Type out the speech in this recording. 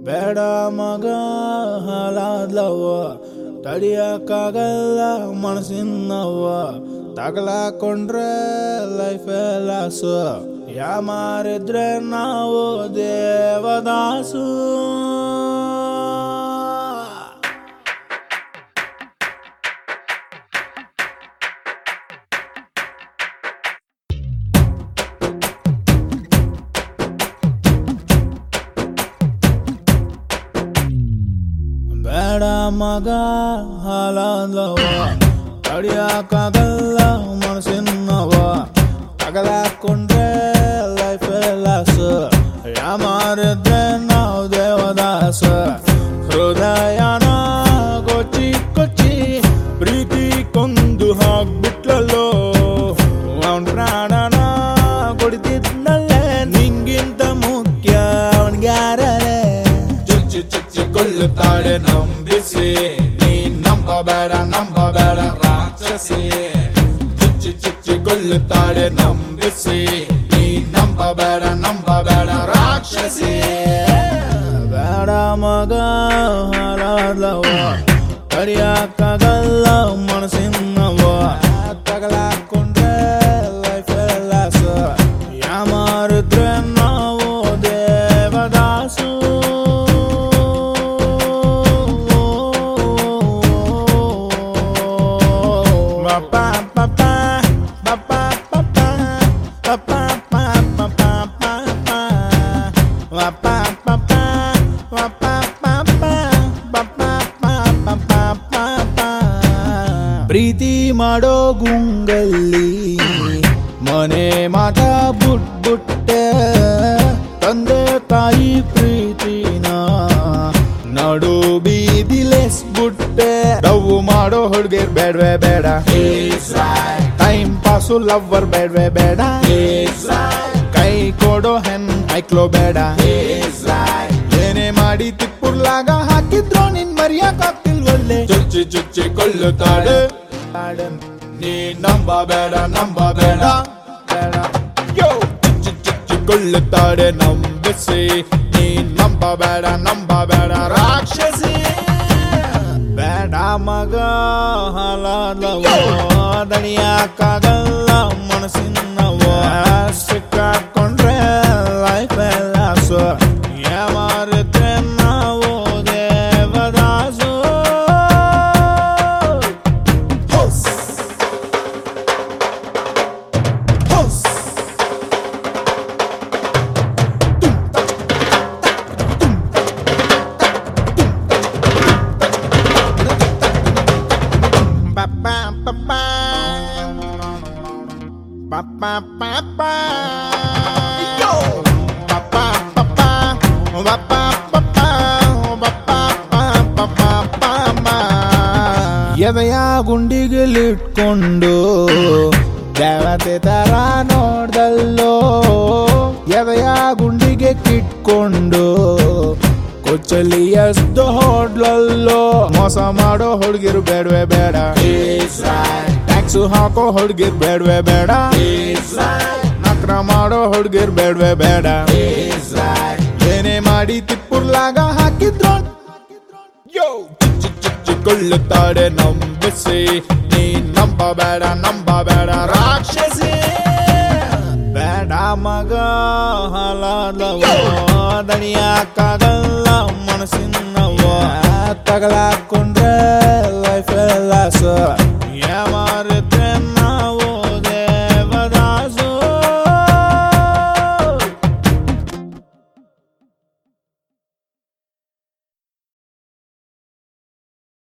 ಬೇಡ ಮಗ ಹಾಲಾದ್ಲವ್ವ, ತಡಿಯಕ್ಕಾಗಲ್ಲ ಮನಸ್ಸಿನವ್ವ, ತಗಲಾಕೊಂಡ್ರೆ life loss, ಯಾಮಾರಿದ್ರೆ ನಾವು ದೇವದಾಸು. ಬೇಡ ಮಗ ಹಾಲಾದ್ಲವ್ವ, ತಡಿಯಕ್ಕಾಗಲ್ಲ ಮನಸ್ಸಿನವ್ವ, ತಗಲಾಕೊಂಡ್ರೆ ಲೈಫ್ ಲಾಸು, ಯಾಮಾರಿದ್ರೆ ನಾವು ದೇವದಾಸ. ಹೃದಯನ ಕೊಚ್ಚಿ ಕೊಚ್ಚಿ ಪ್ರೀತಿ ಕೊಂದು ಹಾಕ್ಬಿಟ್ಲಲ್ಲೋ, ಅವನ್ ಪ್ರಾಣನ ಕೊಡ್ತಿದ್ನಲ್ಲೇ, ನಿಂಗಿಂತ ಮುಖ್ಯ ಅವನ್ಗ್ಯಾರೇ. ಚುಚ್ಚಿ ಚುಚ್ಚಿ ಕೊಲ್ಲುತ್ತಾಳೆ ನಂಬಿಸಿ, ನೀ ನಂಬಬೇಡ ನಂಬಬೇಡ ರಾಕ್ಷಸಿ. ಚುಚ್ಚಿ ಚುಚ್ಚಿ ಕೊಲ್ಲುತ್ತಾಳೆ ನಂಬಿಸಿ, ನೀ ನಂಬಬೇಡ ನಂಬಬೇಡ ರಾಕ್ಷಸಿ. ಬೇಡ ಮಗ ಹಾಲಾದ್ಲವ್ವ, ತಡಿಯಕ್ಕಾಗಲ್ಲ ಮನಸ್ಸಿನವ್ವ, ತಗಲಾಕೊಂಡ್ರೆ ಲೈಫ್ ಲಾಸ, ಯಾಮಾರಿದ್ರೆ ನಾವು ದೇವದಾಸು. ಪ್ರೀತಿ ಮಾಡೋ ಗುಂಗಲ್ಲಿ ಮನೆ ಮಾತ ಬುಟ್ಬುಟ್ಟೆ, ತಂದೆ ತಾಯಿ ಪ್ರೀತಿನ ನಡು ಬೀದಿಲೆಸ್ಬಿಟ್ಟೆ. ಲವ್ ಮಾಡೋ ಹುಡ್ಗಿರ್ ಬೇಡ್ವೇ ಬೇಡ, ಟೈಮ್ ಪಾಸು ಲವ್ವರ್ ಬೇಡ್ವೇ ಬೇಡ, ಕೈ ಕೊಡೋ ಹೆಣ್ ಐಕ್ಲೋ ಬೇಡ. ಏನೇ ಮಾಡಿ ತಿಪ್ಪುರ್ಲಾಗ ಹಾಕಿದ್ರು ನಿನ್ ಮರ್ಯಾಕಾಗ್ತಿಲ್ವಲ್ಲೇ. ಚುಚ್ಚಿ ಚುಚ್ಚಿ ಕೊಲ್ಲುತ್ತಾಳೆ ನೀ ನಂಬಬೇಡ ನಂಬಬೇಡ ಬೇಡ. ಚುಚ್ಚಿ ಚುಚ್ಚಿ ಕೊಲ್ಲುತ್ತಾಳೆ ನಂಬಿಸಿ, ನೀ ನಂಬಬೇಡ ನಂಬಬೇಡ ರಾಕ್ಷಸಿ. ಬೇಡ ಮಗ ಹಾಲಾದ್ಲವ್ವ, ತಡಿಯಕ್ಕಾಗಲ್ಲ ಮನಸ್ಸಿನವ್ವ, ಸಿಕ್ಕಾಕೊಂಡ್ರೆ ಲೈಫ್ ಲಾಸು, ಯಾಮಾರಿದ್ರೆ ನಾವು ದೇವದಾಸು. ಎದೆಯ ಗುಂಡಿಗೆಲಿಟ್ಕೊಂಡು ದೇವತೆ ತರ ನೋಡ್ದಲ್ಲೋ, ಎದೆಯ ಗುಂಡಿಗೆ ಕಿಟ್ಕೊಂಡು ಕೊಚ್ಚಲಿ ಎಷ್ಟು ಹೋಡ್ಲಲ್ಲೋ. ಮೋಸ ಮಾಡೋ ಹುಡ್ಗಿರು ಬೇಡ್ವೇ ಬೇಡ, ಟ್ಯಾಕ್ಸು ಹಾಕೋ ಹುಡ್ಗಿರ್ ಬೇಡ್ವೇ ಬೇಡ, ನಕ್ರ ಮಾಡೋ ಹುಡ್ಗಿರ್ ಬೇಡ್ವೇ ಬೇಡ. ಏನೇ ಮಾಡಿ ತಿಪ್ಪುರ್ಲಾಗ ಹಾಕಿದ್ರು ಚುಚ್ಚಿ ಚುಚ್ಚಿ ಕೊಲ್ಲುತ್ತಾಳೆ ನಂಬಿಸಿ, ನೀ ನಂಬಬೇಡ ನಂಬಬೇಡ ರಾಕ್ಷಸಿ. ಬೇಡ ಮಗ ಹಾಲಾದ್ಲವ್ವ, ತಡಿಯಕ್ಕಾಗಲ್ಲ ಮನಸ್ಸಿನವ್ವ, ತಗಲಾಕೊಂಡ್ರೆ ಲೈಫ್ ಲಾಸ,